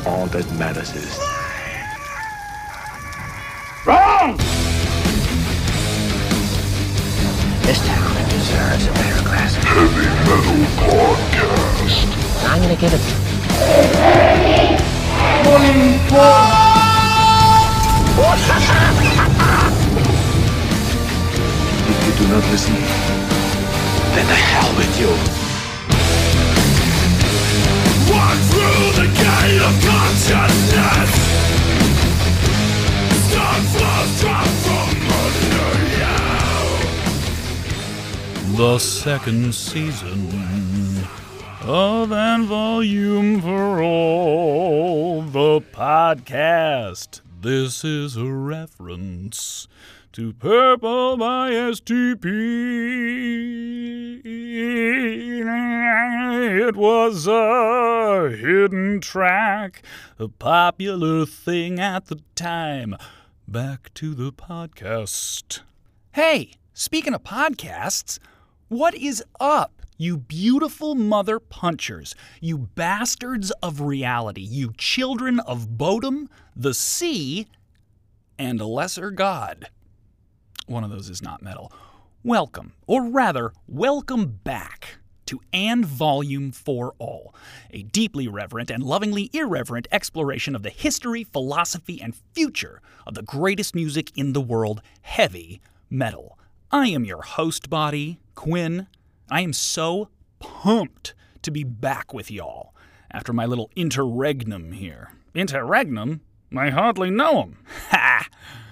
All that matters is... Wrong! This town deserves a better class. Heavy Metal Podcast. I'm gonna give it... If you do not listen, then the hell with you. Walk through the gate of consciousness. Stone floors drop from under you. The second season of And Volume for All, the podcast. This is a reference to Purple by STP. It was a hidden track, a popular thing at the time. Back to the podcast. Hey, speaking of podcasts, what is up, you beautiful mother punchers, you bastards of reality, you children of Bodom, the sea, and a lesser god? One of those is not metal. Welcome, or rather, welcome back to And Volume for All, a deeply reverent and lovingly irreverent exploration of the history, philosophy, and future of the greatest music in the world, heavy metal. I am your host body, Quinn. I am so pumped to be back with y'all after my little interregnum here. Interregnum? I hardly know him. Ha!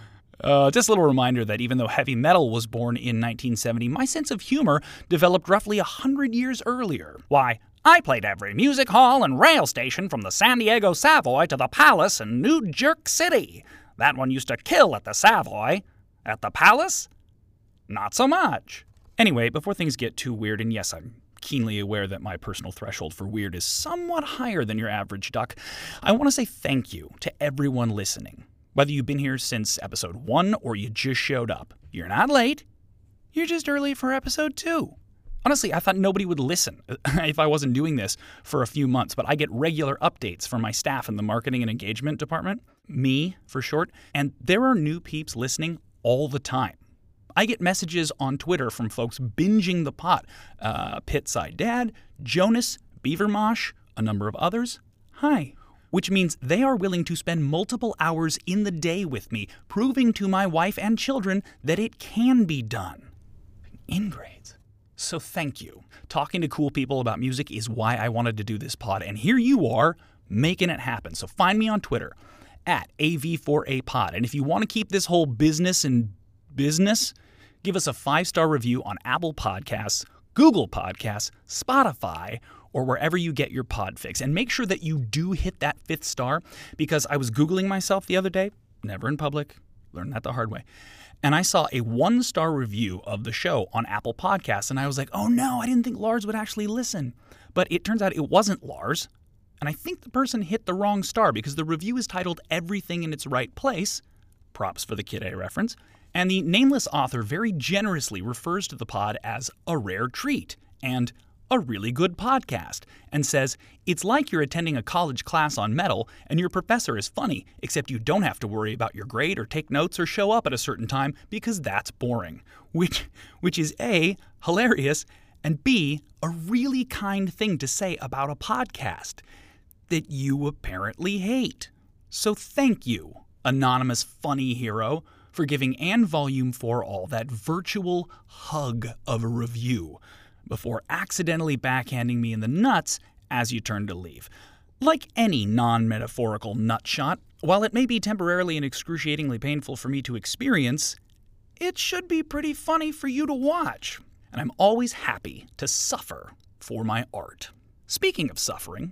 Just a little reminder that even though heavy metal was born in 1970, my sense of humor developed roughly 100 years earlier. Why, I played every music hall and rail station from the San Diego Savoy to the Palace in New Jerk City. That one used to kill at the Savoy. At the Palace? Not so much. Anyway, before things get too weird, and yes, I'm keenly aware that my personal threshold for weird is somewhat higher than your average duck, I want to say thank you to everyone listening. Whether you've been here since episode 1 or you just showed up, you're not late. You're just early for episode 2. Honestly, I thought nobody would listen if I wasn't doing this for a few months, but I get regular updates from my staff in the marketing and engagement department, me for short, and there are new peeps listening all the time. I get messages on Twitter from folks binging the pot. Pitside Dad, Jonas, Beavermosh, a number of others. Hi. Which means they are willing to spend multiple hours in the day with me, proving to my wife and children that it can be done. Ingrades. So thank you. Talking to cool people about music is why I wanted to do this pod, and here you are, making it happen. So find me on Twitter, at AV4APod. And if you want to keep this whole business in business, give us a 5-star review on Apple Podcasts, Google Podcasts, Spotify, or wherever you get your pod fix. And make sure that you do hit that 5th star, because I was Googling myself the other day, never in public, learned that the hard way, and I saw a 1-star review of the show on Apple Podcasts, and I was like, oh no, I didn't think Lars would actually listen. But it turns out it wasn't Lars, and I think the person hit the wrong star, because the review is titled Everything in Its Right Place, props for the Kid A reference, and the nameless author very generously refers to the pod as a rare treat, and a really good podcast, and says, it's like you're attending a college class on metal and your professor is funny, except you don't have to worry about your grade or take notes or show up at a certain time because that's boring. Which is A, hilarious, and B, a really kind thing to say about a podcast that you apparently hate. So thank you, anonymous funny hero, for giving And Volume for All that virtual hug of a review before accidentally backhanding me in the nuts as you turn to leave. Like any non-metaphorical nutshot, while it may be temporarily and excruciatingly painful for me to experience, it should be pretty funny for you to watch. And I'm always happy to suffer for my art. Speaking of suffering,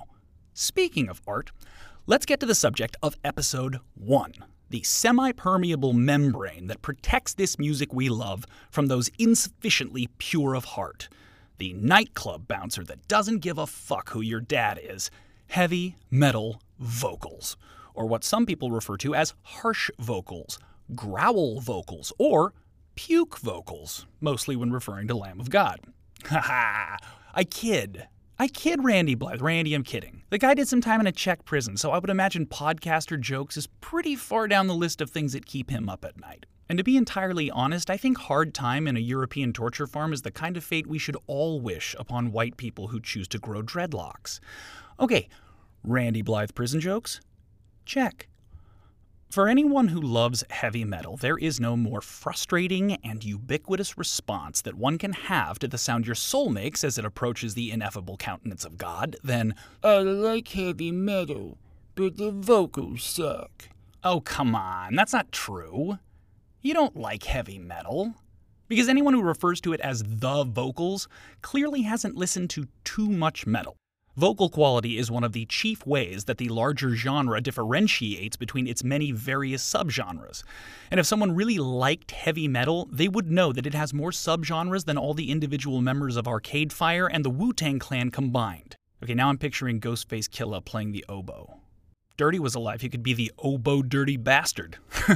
speaking of art, let's get to the subject of episode 1. The semi-permeable membrane that protects this music we love from those insufficiently pure of heart. The nightclub bouncer that doesn't give a fuck who your dad is. Heavy metal vocals. Or what some people refer to as harsh vocals, growl vocals, or puke vocals, mostly when referring to Lamb of God. Haha, I kid. I kid Randy Blythe. Randy, I'm kidding. The guy did some time in a Czech prison, so I would imagine podcaster jokes is pretty far down the list of things that keep him up at night. And to be entirely honest, I think hard time in a European torture farm is the kind of fate we should all wish upon white people who choose to grow dreadlocks. Okay, Randy Blythe prison jokes? Check. For anyone who loves heavy metal, there is no more frustrating and ubiquitous response that one can have to the sound your soul makes as it approaches the ineffable countenance of God than, I like heavy metal, but the vocals suck. Oh, come on, that's not true. You don't like heavy metal. Because anyone who refers to it as the vocals clearly hasn't listened to too much metal. Vocal quality is one of the chief ways that the larger genre differentiates between its many various subgenres. And if someone really liked heavy metal, they would know that it has more subgenres than all the individual members of Arcade Fire and the Wu-Tang Clan combined. Okay, now I'm picturing Ghostface Killah playing the oboe. Dirty was alive, he could be the oboe dirty bastard.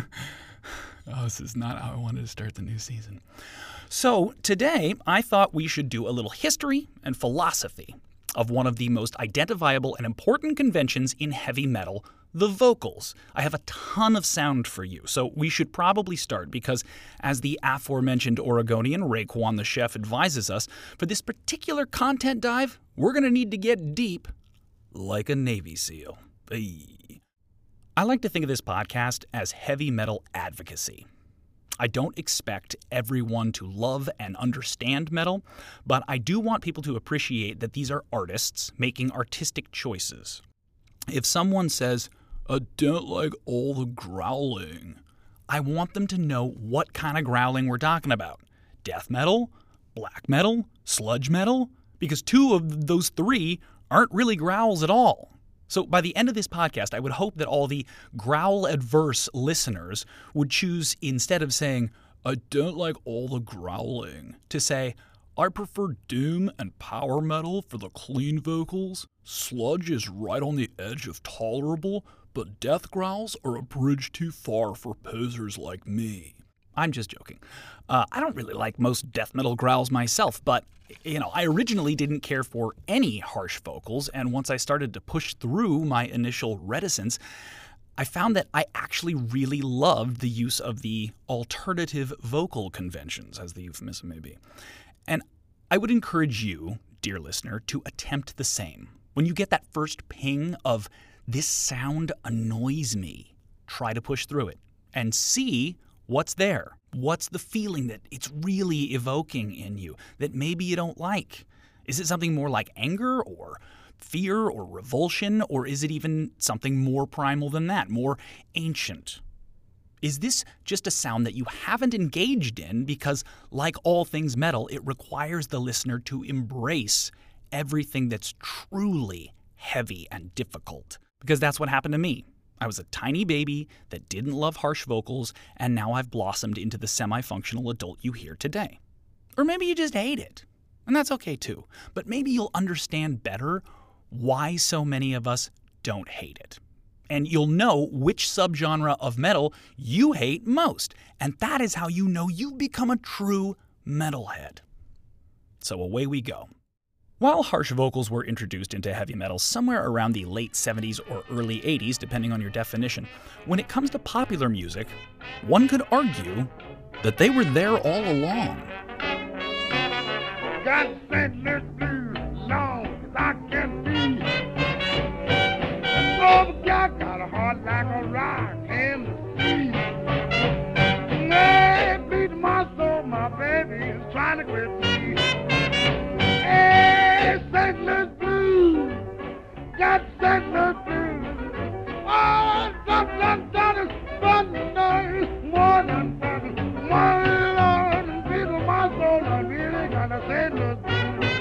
Oh, this is not how I wanted to start the new season. So today, I thought we should do a little history and philosophy of one of the most identifiable and important conventions in heavy metal, the vocals. I have a ton of sound for you, so we should probably start because, as the aforementioned Oregonian Raekwon the Chef advises us, for this particular content dive, we're going to need to get deep like a Navy SEAL. Hey. I like to think of this podcast as heavy metal advocacy. I don't expect everyone to love and understand metal, but I do want people to appreciate that these are artists making artistic choices. If someone says, I don't like all the growling, I want them to know what kind of growling we're talking about. Death metal? Black metal? Sludge metal? Because 2 of those 3 aren't really growls at all. So by the end of this podcast, I would hope that all the growl-adverse listeners would choose, instead of saying, I don't like all the growling, to say, I prefer doom and power metal for the clean vocals. Sludge is right on the edge of tolerable, but death growls are a bridge too far for posers like me. I'm just joking. I don't really like most death metal growls myself, but, I originally didn't care for any harsh vocals, and once I started to push through my initial reticence, I found that I actually really loved the use of the alternative vocal conventions, as the euphemism may be. And I would encourage you, dear listener, to attempt the same. When you get that first ping of, this sound annoys me, try to push through it and see what's there. What's the feeling that it's really evoking in you that maybe you don't like? Is it something more like anger or fear or revulsion, or is it even something more primal than that, more ancient? Is this just a sound that you haven't engaged in because, like all things metal, it requires the listener to embrace everything that's truly heavy and difficult? Because that's what happened to me. I was a tiny baby that didn't love harsh vocals, and now I've blossomed into the semi-functional adult you hear today. Or maybe you just hate it, and that's okay too. But maybe you'll understand better why so many of us don't hate it. And you'll know which subgenre of metal you hate most, and that is how you know you've become a true metalhead. So away we go. While harsh vocals were introduced into heavy metal somewhere around the late 70s or early 80s, depending on your definition, when it comes to popular music, one could argue that they were there all along. God sent this blues long as I can see. Oh, God got a heart like a rock in the sea. Hey, bleed my soul, my baby is trying to grip me. Hey, St. Louis blues, got St. Louis blues. Oh, sometimes that is thunder, more than thunder, more than bleed my soul, I really got a St. Louis blues.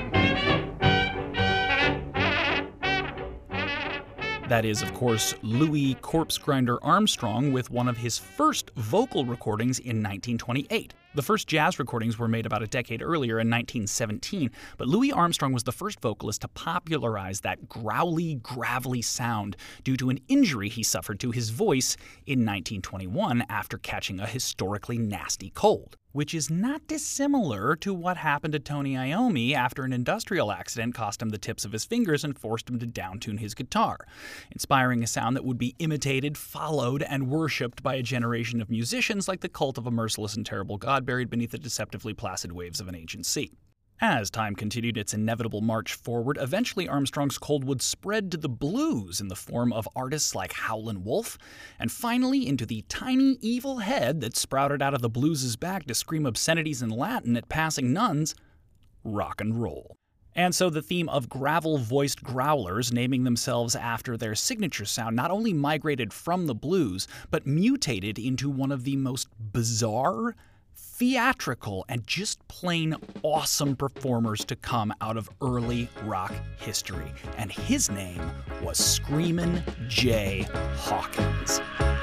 That is, of course, Louis Corpse Grinder Armstrong with one of his first vocal recordings in 1928. The first jazz recordings were made about a decade earlier in 1917, but Louis Armstrong was the first vocalist to popularize that growly, gravelly sound due to an injury he suffered to his voice in 1921 after catching a historically nasty cold. which is not dissimilar to what happened to Tony Iommi after an industrial accident cost him the tips of his fingers and forced him to downtune his guitar, inspiring a sound that would be imitated, followed, and worshipped by a generation of musicians like the cult of a merciless and terrible god buried beneath the deceptively placid waves of an ancient sea. As time continued its inevitable march forward, eventually Armstrong's cold would spread to the blues in the form of artists like Howlin' Wolf, and finally into the tiny evil head that sprouted out of the blues' back to scream obscenities in Latin at passing nuns, rock and roll. And so the theme of gravel-voiced growlers naming themselves after their signature sound not only migrated from the blues, but mutated into one of the most bizarre, theatrical, and just plain awesome performers to come out of early rock history. And his name was Screamin' Jay Hawkins.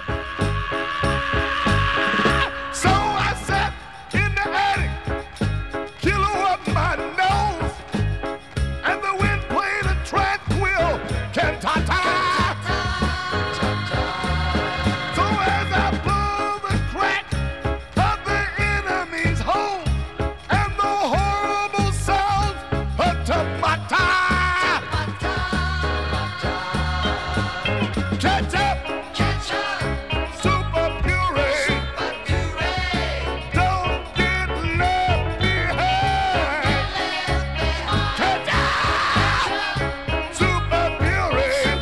So I sat in the attic, kilo up my nose, and the wind played a tranquil cantata. So as I blew the crack of the enemy's home and the horrible sound of tomato, ketchup, super puree, don't get left behind. Ketchup, super puree,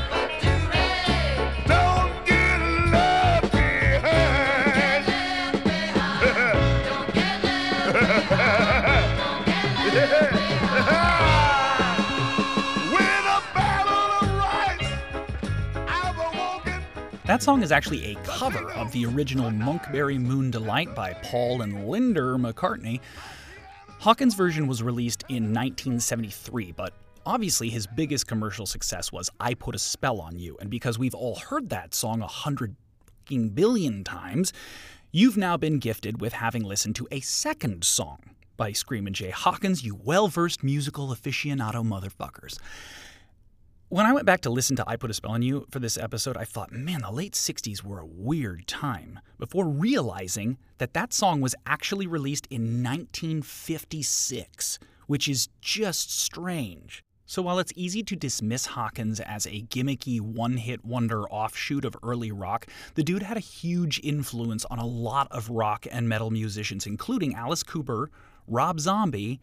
don't get left behind. When a battle arises, I've awoken. That song is actually a cover of the original Monkberry Moon Delight by Paul and Linda McCartney. Hawkins' version was released in 1973, but obviously his biggest commercial success was I Put a Spell on You, and because we've all heard that song 100 billion times, you've now been gifted with having listened to a second song by Screamin' Jay Hawkins, you well-versed musical aficionado motherfuckers. When I went back to listen to I Put a Spell on You for this episode, I thought, man, the late 60s were a weird time, before realizing that that song was actually released in 1956, which is just strange. So while it's easy to dismiss Hawkins as a gimmicky one-hit wonder offshoot of early rock, the dude had a huge influence on a lot of rock and metal musicians, including Alice Cooper, Rob Zombie,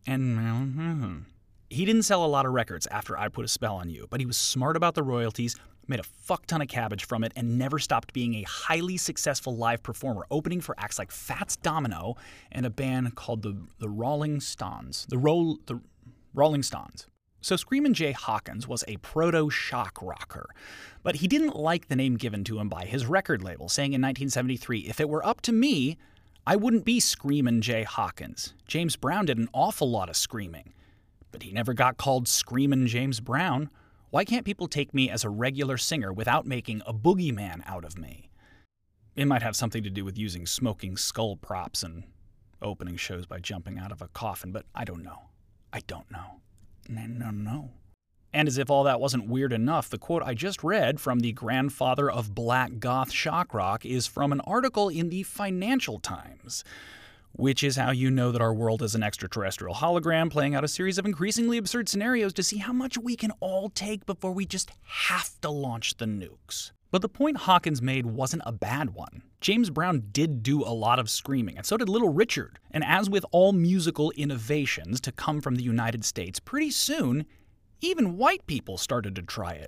and he didn't sell a lot of records after I Put a Spell on You, but he was smart about the royalties, made a fuck ton of cabbage from it, and never stopped being a highly successful live performer, opening for acts like Fats Domino and a band called the Rolling Stones. The Rolling Stones. So Screamin' Jay Hawkins was a proto-shock rocker, but he didn't like the name given to him by his record label, saying in 1973, if it were up to me, I wouldn't be Screamin' Jay Hawkins. James Brown did an awful lot of screaming, but he never got called Screamin' James Brown. Why can't people take me as a regular singer without making a boogeyman out of me? It might have something to do with using smoking skull props and opening shows by jumping out of a coffin, but I don't know. I don't know. No. And as if all that wasn't weird enough, the quote I just read from the grandfather of black goth shock rock is from an article in the Financial Times, which is how you know that our world is an extraterrestrial hologram playing out a series of increasingly absurd scenarios to see how much we can all take before we just have to launch the nukes. But the point Hawkins made wasn't a bad one. James Brown did do a lot of screaming, and so did Little Richard. And as with all musical innovations to come from the United States, pretty soon, even white people started to try it.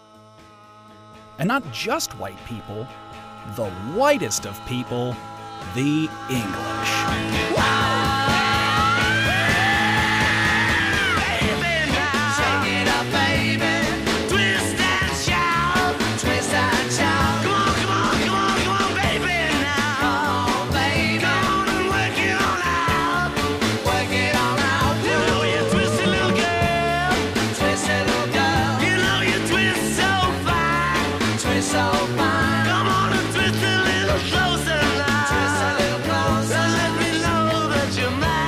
And not just white people, the whitest of people, the English. Closer now, so let me know that you're mine.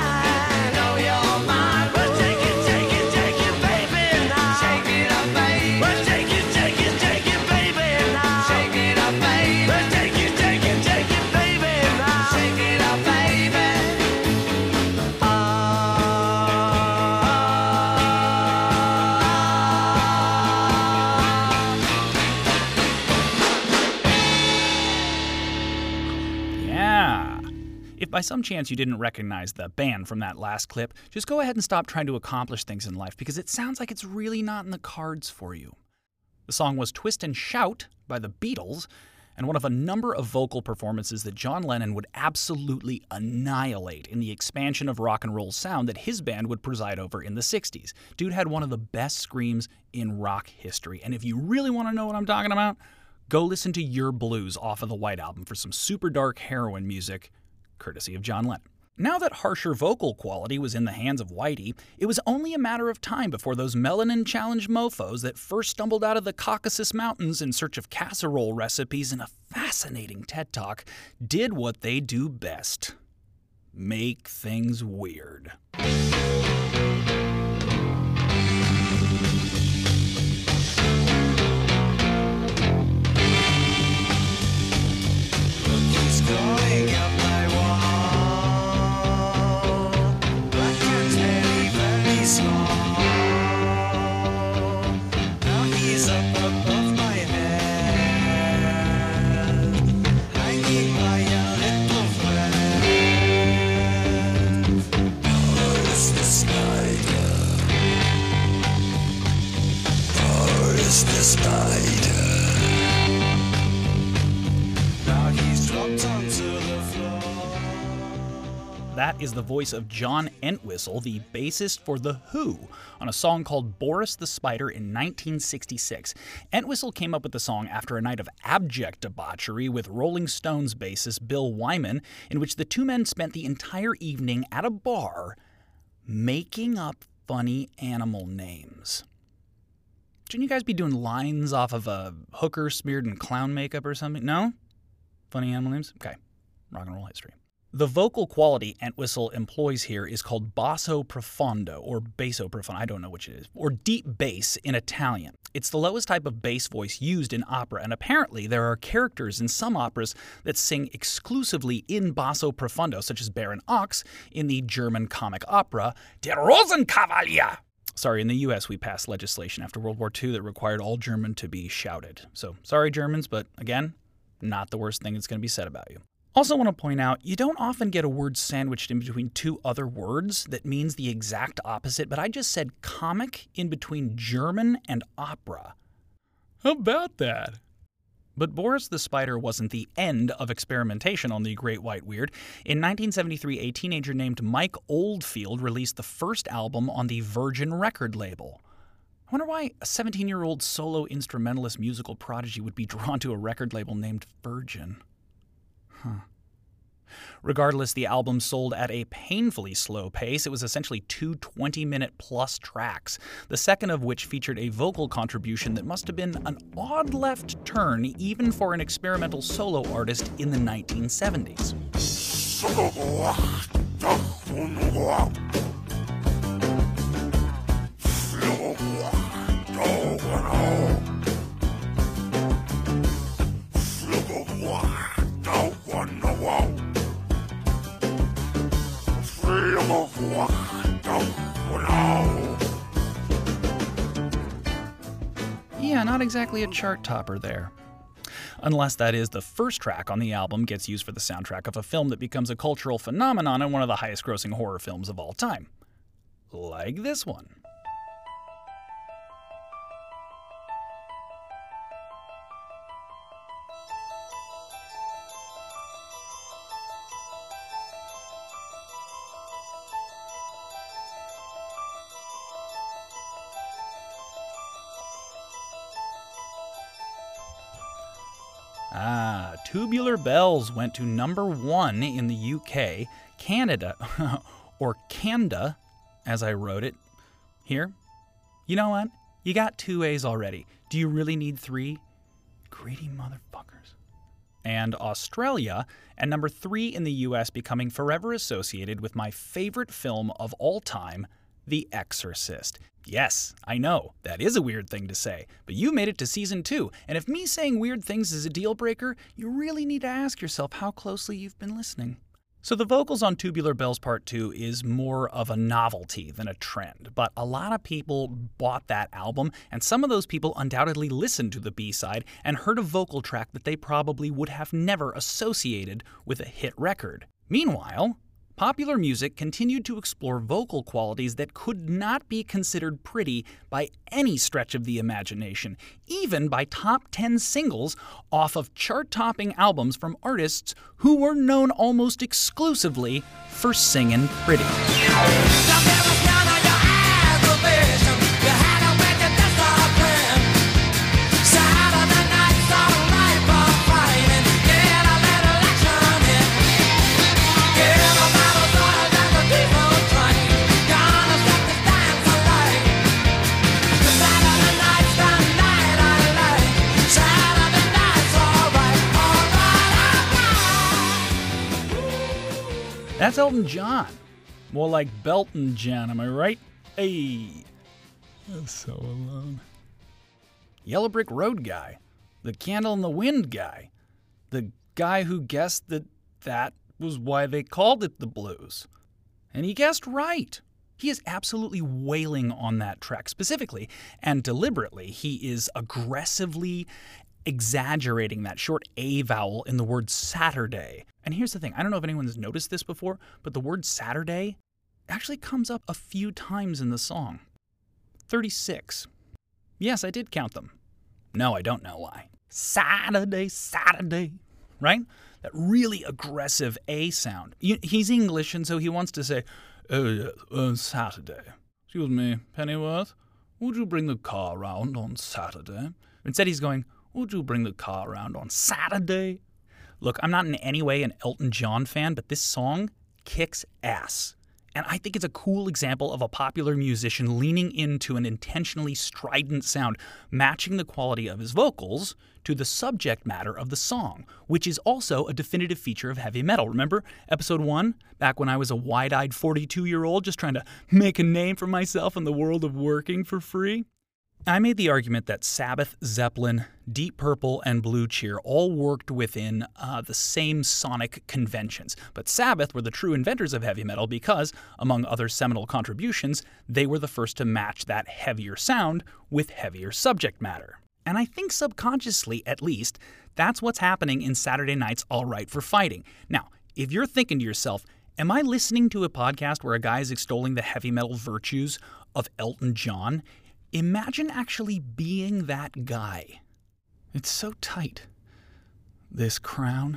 by some chance you didn't recognize the band from that last clip, just go ahead and stop trying to accomplish things in life because it sounds like it's really not in the cards for you. The song was Twist and Shout by the Beatles, and one of a number of vocal performances that John Lennon would absolutely annihilate in the expansion of rock and roll sound that his band would preside over in the 60s. Dude had one of the best screams in rock history, and if you really want to know what I'm talking about, go listen to Your Blues off of the White Album for some super dark heroin music, courtesy of John Lennon. Now that harsher vocal quality was in the hands of Whitey, it was only a matter of time before those melanin-challenged mofos that first stumbled out of the Caucasus Mountains in search of casserole recipes and a fascinating TED Talk did what they do best: make things weird. That is the voice of John Entwistle, the bassist for The Who, on a song called Boris the Spider in 1966. Entwistle came up with the song after a night of abject debauchery with Rolling Stones bassist Bill Wyman, in which the two men spent the entire evening at a bar making up funny animal names. Shouldn't you guys be doing lines off of a hooker smeared in clown makeup or something? No? Funny animal names? Okay. Rock and roll history. The vocal quality Entwistle employs here is called basso profondo, or basso profondo, I don't know which it is, or deep bass in Italian. It's the lowest type of bass voice used in opera, and apparently there are characters in some operas that sing exclusively in basso profondo, such as Baron Ochs in the German comic opera Der Rosenkavalier. Sorry, in the US we passed legislation after World War II that required all German to be shouted. So, sorry Germans, but again, not the worst thing that's going to be said about you. Also want to point out, you don't often get a word sandwiched in between two other words that means the exact opposite, but I just said comic in between German and opera. How about that? But Boris the Spider wasn't the end of experimentation on the Great White Weird. In 1973, a teenager named Mike Oldfield released the first album on the Virgin record label. I wonder why a 17-year-old solo instrumentalist musical prodigy would be drawn to a record label named Virgin. Regardless, the album sold at a painfully slow pace. It was essentially two 20-minute-plus tracks, the second of which featured a vocal contribution that must have been an odd left turn even for an experimental solo artist in the 1970s. Yeah, not exactly a chart topper there. Unless that is the first track on the album gets used for the soundtrack of a film that becomes a cultural phenomenon and one of the highest-grossing horror films of all time. Like this one. Tubular Bells went to #1 in the UK, Canada, or Canada, as I wrote it here. You know what? You got 2 A's already. Do you really need 3? Greedy motherfuckers. And Australia, and #3 in the US, becoming forever associated with my favorite film of all time, The Exorcist. Yes, I know, that is a weird thing to say, but you made it to season 2, and if me saying weird things is a deal breaker, you really need to ask yourself how closely you've been listening. So the vocals on Tubular Bells Part 2 is more of a novelty than a trend, but a lot of people bought that album, and some of those people undoubtedly listened to the B-side and heard a vocal track that they probably would have never associated with a hit record. Meanwhile, popular music continued to explore vocal qualities that could not be considered pretty by any stretch of the imagination, even by top 10 singles off of chart-topping albums from artists who were known almost exclusively for singing pretty. That's Elton John. More like Belton John, am I right? Hey. I'm so alone. Yellow Brick Road guy. The Candle in the Wind guy. The guy who guessed that was why they called it the blues. And he guessed right. He is absolutely wailing on that track specifically, and deliberately he is aggressively exaggerating that short A vowel in the word Saturday. And here's the thing, I don't know if anyone's noticed this before, but the word Saturday actually comes up a few times in the song. 36. Yes, I did count them. No, I don't know why. Saturday, Saturday, right? That really aggressive A sound. He's English, and so he wants to say, Saturday. Excuse me, Pennyworth, would you bring the car round on Saturday? Instead he's going, would you bring the car round on Saturday? Look, I'm not in any way an Elton John fan, but this song kicks ass. And I think it's a cool example of a popular musician leaning into an intentionally strident sound, matching the quality of his vocals to the subject matter of the song, which is also a definitive feature of heavy metal. Remember episode 1, back when I was a wide-eyed 42-year-old just trying to make a name for myself in the world of working for free? I made the argument that Sabbath, Zeppelin, Deep Purple, and Blue Cheer all worked within the same sonic conventions. But Sabbath were the true inventors of heavy metal because, among other seminal contributions, they were the first to match that heavier sound with heavier subject matter. And I think subconsciously, at least, that's what's happening in Saturday Night's All Right for Fighting. Now, if you're thinking to yourself, am I listening to a podcast where a guy is extolling the heavy metal virtues of Elton John? Imagine actually being that guy. It's so tight. This crown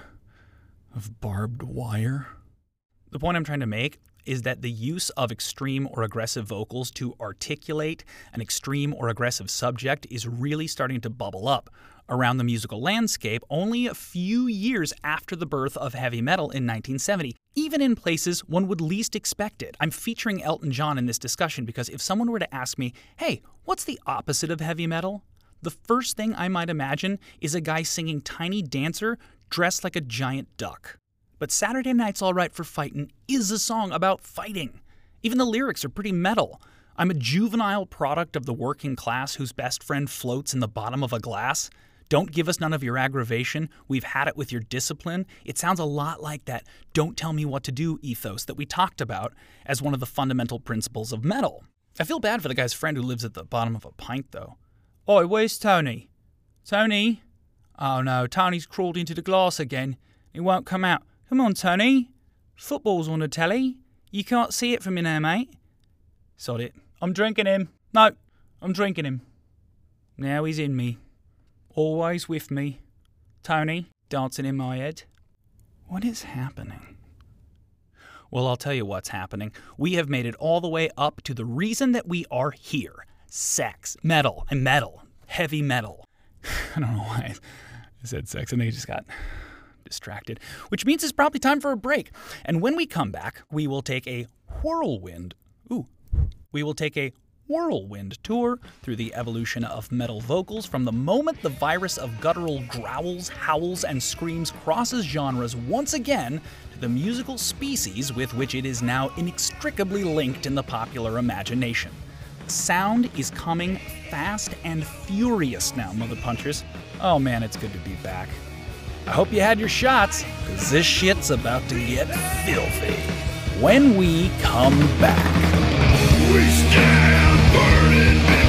of barbed wire. The point I'm trying to make is that the use of extreme or aggressive vocals to articulate an extreme or aggressive subject is really starting to bubble up around the musical landscape only a few years after the birth of heavy metal in 1970, even in places one would least expect it. I'm featuring Elton John in this discussion because if someone were to ask me, hey, what's the opposite of heavy metal? The first thing I might imagine is a guy singing Tiny Dancer dressed like a giant duck. But Saturday Night's All Right for Fightin' is a song about fighting. Even the lyrics are pretty metal. I'm a juvenile product of the working class whose best friend floats in the bottom of a glass. Don't give us none of your aggravation. We've had it with your discipline. It sounds a lot like that don't tell me what to do ethos that we talked about as one of the fundamental principles of metal. I feel bad for the guy's friend who lives at the bottom of a pint, though. Oi, where's Tony? Tony? Oh no, Tony's crawled into the glass again. He won't come out. Come on, Tony. Football's on the telly. You can't see it from in there, mate. Sod it. I'm drinking him. No, I'm drinking him. Now he's in me. Always with me. Tony, dancing in my head. What is happening? Well, I'll tell you what's happening. We have made it all the way up to the reason that we are here. Sex, metal, and metal. Heavy metal. I don't know why I said sex and they just got distracted. Which means it's probably time for a break. And when we come back, we will take a whirlwind tour through the evolution of metal vocals from the moment the virus of guttural growls, howls, and screams crosses genres once again to the musical species with which it is now inextricably linked in the popular imagination. Sound is coming fast and furious now, Mother Punchers. Oh man, it's good to be back. I hope you had your shots, because this shit's about to get filthy. When we come back. We stand burning.